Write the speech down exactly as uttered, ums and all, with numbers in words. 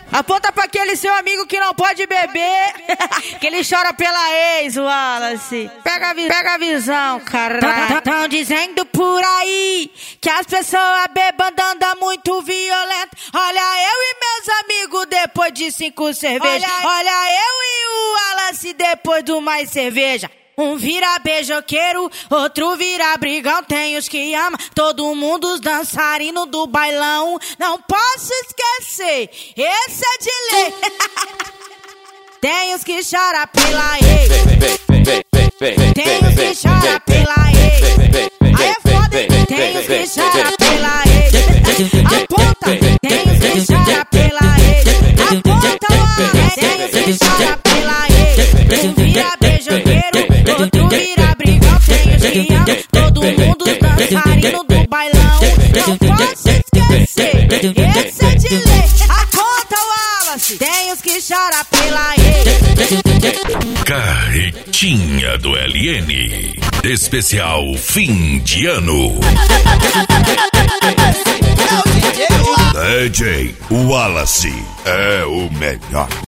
Aponta pra aquele seu amigo que não pode beber, que ele chora pela ex, Wallace. Pega a, vi pega a visão, caralho. Tão dizendo por aí que as pessoas bebando andam muito violento. Olha eu e meus amigos depois de cinco cervejas. Olha, olha eu e o Wallace depois do mais cerveja. Um vira beijoqueiro, outro vira brigão. Tem os que ama, todo mundo os dançarinos do bailão. Não posso esquecer, esse é de lei. Tem os que choram pela ex. Tem os que choram pela ex. Aí é foda, hein? Tem os que choram pela ex. Aponta, tem os que choram pela ex. Aponta lá, tem os que choram pela ex. Um vira beijoqueiro, outro vira brigão. Tem os que ama, todo mundo dançarino do bailão. Não posso esquecer, esse é de lei. Aponta, Wallace, tem os que choram pela ex. Carretinha do L N, especial fim de ano. D J Wallace é o melhor.